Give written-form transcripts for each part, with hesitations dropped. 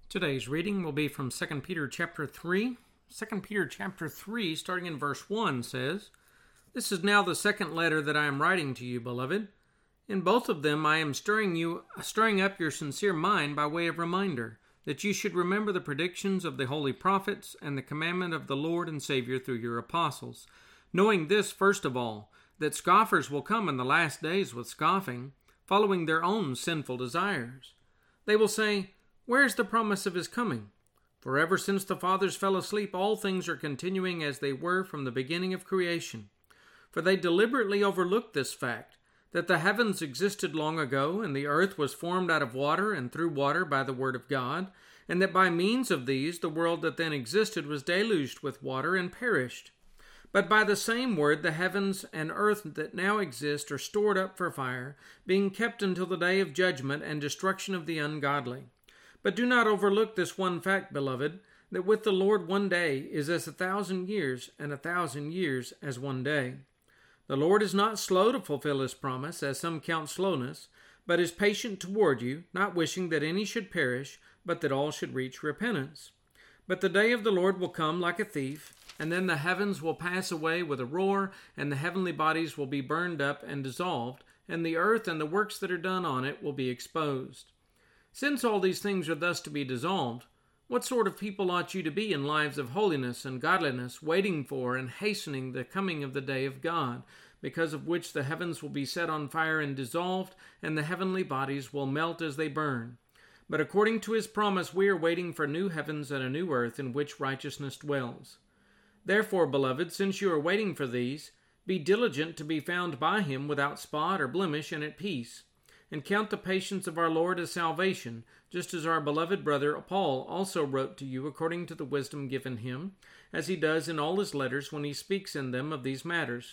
Today's reading will be from 2 Peter chapter 3. 2 Peter chapter 3, starting in verse 1, says, "This is now the second letter that I am writing to you, beloved. In both of them I am stirring up your sincere mind by way of reminder, that you should remember the predictions of the holy prophets and the commandment of the Lord and Savior through your apostles, knowing this first of all, that scoffers will come in the last days with scoffing, following their own sinful desires. They will say, 'Where is the promise of his coming?' For ever since the fathers fell asleep, all things are continuing as they were from the beginning of creation. For they deliberately overlooked this fact, that the heavens existed long ago, and the earth was formed out of water and through water by the word of God, and that by means of these the world that then existed was deluged with water and perished. But by the same word the heavens and earth that now exist are stored up for fire, being kept until the day of judgment and destruction of the ungodly. But do not overlook this one fact, beloved, that with the Lord 1 day is as 1,000 years, and 1,000 years as 1 day. The Lord is not slow to fulfill his promise, as some count slowness, but is patient toward you, not wishing that any should perish, but that all should reach repentance. But the day of the Lord will come like a thief, and then the heavens will pass away with a roar, and the heavenly bodies will be burned up and dissolved, and the earth and the works that are done on it will be exposed. Since all these things are thus to be dissolved, what sort of people ought you to be in lives of holiness and godliness, waiting for and hastening the coming of the day of God, because of which the heavens will be set on fire and dissolved, and the heavenly bodies will melt as they burn? But according to his promise, we are waiting for new heavens and a new earth in which righteousness dwells. Therefore, beloved, since you are waiting for these, be diligent to be found by him without spot or blemish and at peace. And count the patience of our Lord as salvation, just as our beloved brother Paul also wrote to you according to the wisdom given him, as he does in all his letters when he speaks in them of these matters.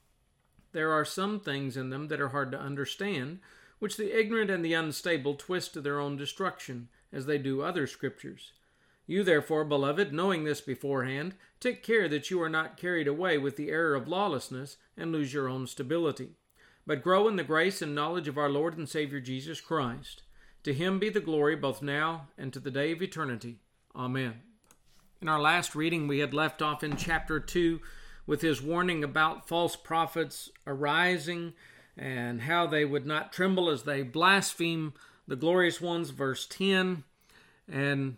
There are some things in them that are hard to understand, which the ignorant and the unstable twist to their own destruction, as they do other scriptures. You therefore, beloved, knowing this beforehand, take care that you are not carried away with the error of lawlessness, and lose your own stability. But grow in the grace and knowledge of our Lord and Savior Jesus Christ. To him be the glory both now and to the day of eternity. Amen." In our last reading, we had left off in chapter 2 with his warning about false prophets arising and how they would not tremble as they blaspheme the glorious ones, verse 10. And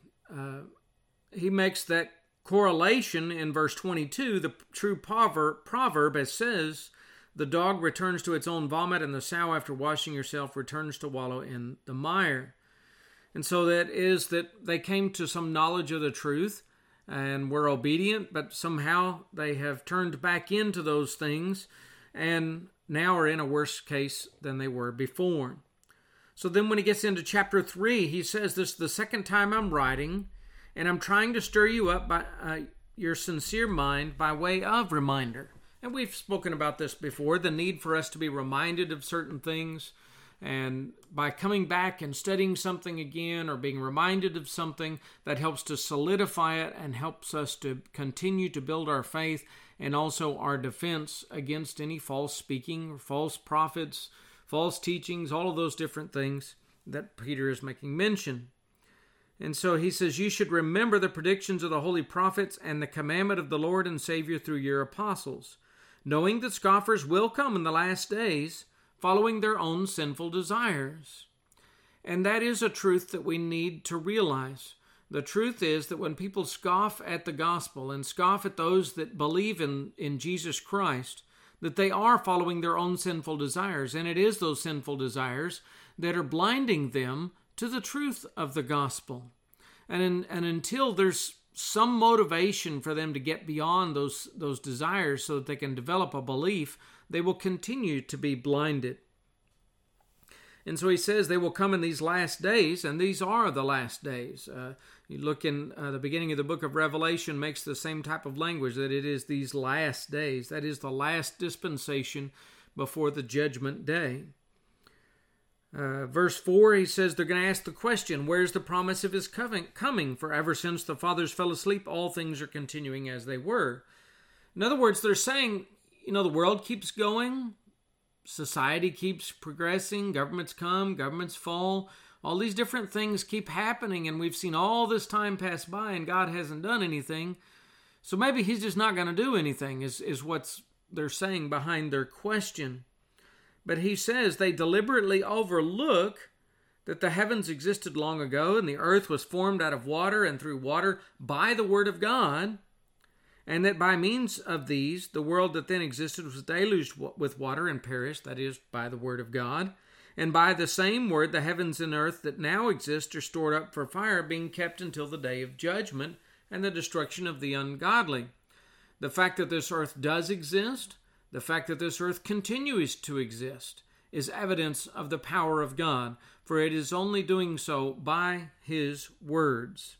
he makes that correlation in verse 22, the true proverb, as says, "The dog returns to its own vomit, and the sow, after washing herself, returns to wallow in the mire." And so that is that they came to some knowledge of the truth and were obedient, but somehow they have turned back into those things and now are in a worse case than they were before. So then when he gets into chapter 3, he says, "This is the second time I'm writing, and I'm trying to stir you up by your sincere mind by way of reminder." And we've spoken about this before, the need for us to be reminded of certain things. And by coming back and studying something again or being reminded of something, that helps to solidify it and helps us to continue to build our faith and also our defense against any false speaking, false prophets, false teachings, all of those different things that Peter is making mention. And so he says, "You should remember the predictions of the holy prophets and the commandment of the Lord and Savior through your apostles, knowing that scoffers will come in the last days, following their own sinful desires." And that is a truth that we need to realize. The truth is that when people scoff at the gospel and scoff at those that believe in Jesus Christ, that they are following their own sinful desires. And it is those sinful desires that are blinding them to the truth of the gospel. And until there's some motivation for them to get beyond those desires so that they can develop a belief, they will continue to be blinded. And so he says they will come in these last days, and these are the last days. You look in the beginning of the book of Revelation, makes the same type of language, that it is these last days. That is the last dispensation before the judgment day. Verse 4, he says they're going to ask the question, where's the promise of his coming? For ever since the fathers fell asleep, all things are continuing as they were. In other words, they're saying, the world keeps going, society keeps progressing, governments come, governments fall, all these different things keep happening, and we've seen all this time pass by, and God hasn't done anything. So maybe he's just not going to do anything, is what they're saying behind their question. But he says they deliberately overlook that the heavens existed long ago, and the earth was formed out of water and through water by the word of God, and that by means of these, the world that then existed was deluged with water and perished, that is, by the word of God. And by the same word, the heavens and earth that now exist are stored up for fire, being kept until the day of judgment and the destruction of the ungodly. The fact that this earth does exist, the fact that this earth continues to exist, is evidence of the power of God, for it is only doing so by his words.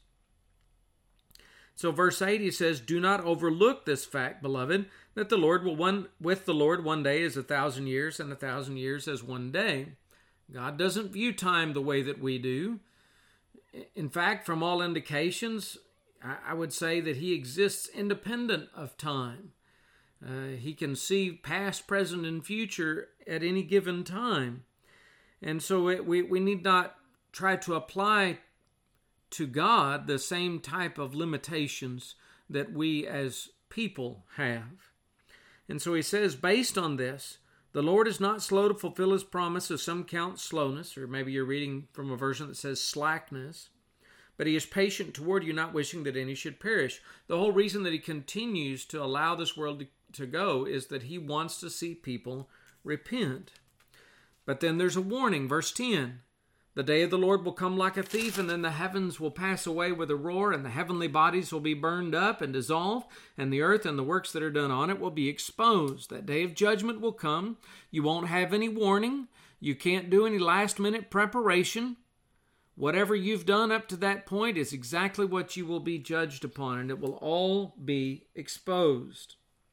So verse 8, he says, "Do not overlook this fact, beloved, that the Lord with the Lord one day is 1,000 years, and 1,000 years as one day." God doesn't view time the way that we do. In fact, from all indications, I would say that he exists independent of time. He can see past, present, and future at any given time. And so we need not try to apply to God the same type of limitations that we as people have. And so he says, based on this, the Lord is not slow to fulfill his promise, as some count slowness, or maybe you're reading from a version that says slackness, but he is patient toward you, not wishing that any should perish. The whole reason that he continues to allow this world to go is that he wants to see people repent. But then there's a warning, verse 10. "The day of the Lord will come like a thief, and then the heavens will pass away with a roar, and the heavenly bodies will be burned up and dissolved, and the earth and the works that are done on it will be exposed." That day of judgment will come. You won't have any warning. You can't do any last-minute preparation. Whatever you've done up to that point is exactly what you will be judged upon, and it will all be exposed.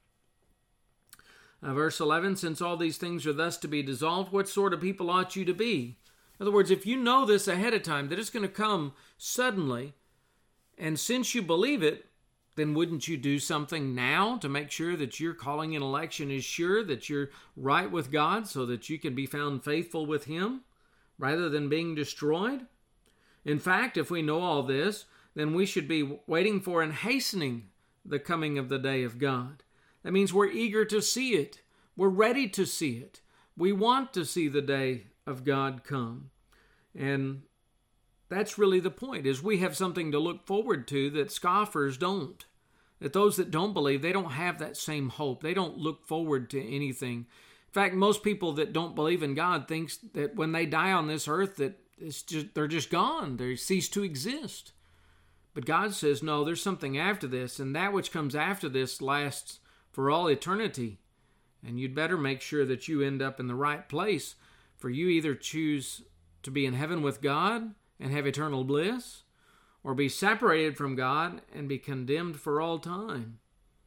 Verse 11, "Since all these things are thus to be dissolved, what sort of people ought you to be?" In other words, if you know this ahead of time, that it's going to come suddenly, and since you believe it, then wouldn't you do something now to make sure that your calling and election is sure, that you're right with God, so that you can be found faithful with him, rather than being destroyed? In fact, if we know all this, then we should be waiting for and hastening the coming of the day of God. That means we're eager to see it. We're ready to see it. We want to see the day of God come. And that's really the point, is we have something to look forward to that scoffers don't. That those that don't believe, they don't have that same hope. They don't look forward to anything. In fact, most people that don't believe in God thinks that when they die on this earth, that they're just gone. They cease to exist. But God says, no, there's something after this, and that which comes after this lasts for all eternity. And you'd better make sure that you end up in the right place, for you either choose to be in heaven with God and have eternal bliss, or be separated from God and be condemned for all time.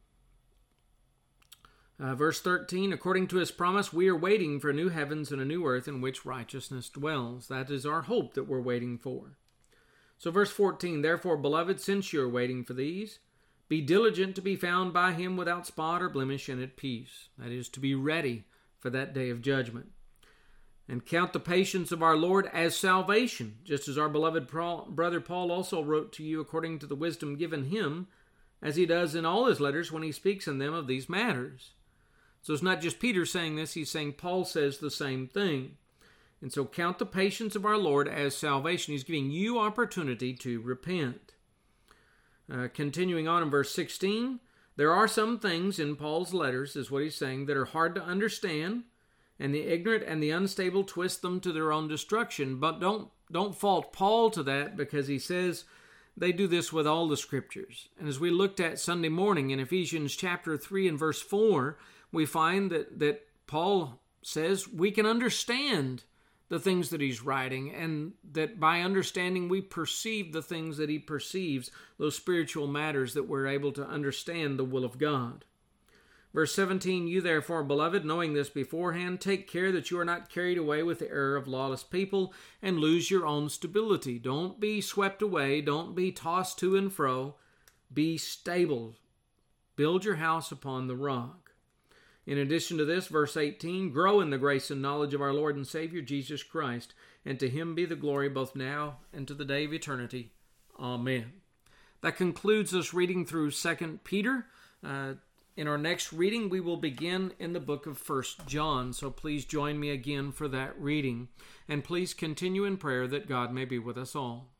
Verse 13, "According to his promise, we are waiting for new heavens and a new earth in which righteousness dwells." That is our hope that we're waiting for. So verse 14, "Therefore, beloved, since you are waiting for these, be diligent to be found by him without spot or blemish and at peace." That is, to be ready for that day of judgment. "And count the patience of our Lord as salvation, just as our beloved brother Paul also wrote to you according to the wisdom given him, as he does in all his letters when he speaks in them of these matters." So it's not just Peter saying this, he's saying Paul says the same thing. And so count the patience of our Lord as salvation. He's giving you opportunity to repent. Continuing on in verse 16, "There are some things in Paul's letters," is what he's saying, "that are hard to understand, and the ignorant and the unstable twist them to their own destruction." But don't fault Paul to that, because he says they do this with all the scriptures. And as we looked at Sunday morning in Ephesians chapter 3 and verse 4, we find that Paul says we can understand the things that he's writing, and that by understanding we perceive the things that he perceives, those spiritual matters, that we're able to understand the will of God. Verse 17, "You therefore, beloved, knowing this beforehand, take care that you are not carried away with the error of lawless people and lose your own stability." Don't be swept away. Don't be tossed to and fro. Be stable. Build your house upon the rock. In addition to this, verse 18, "Grow in the grace and knowledge of our Lord and Savior Jesus Christ. and to him be the glory both now and to the day of eternity. Amen. That concludes us reading through 2 Peter. In our next reading, we will begin in the book of 1 John, so please join me again for that reading, and please continue in prayer that God may be with us all.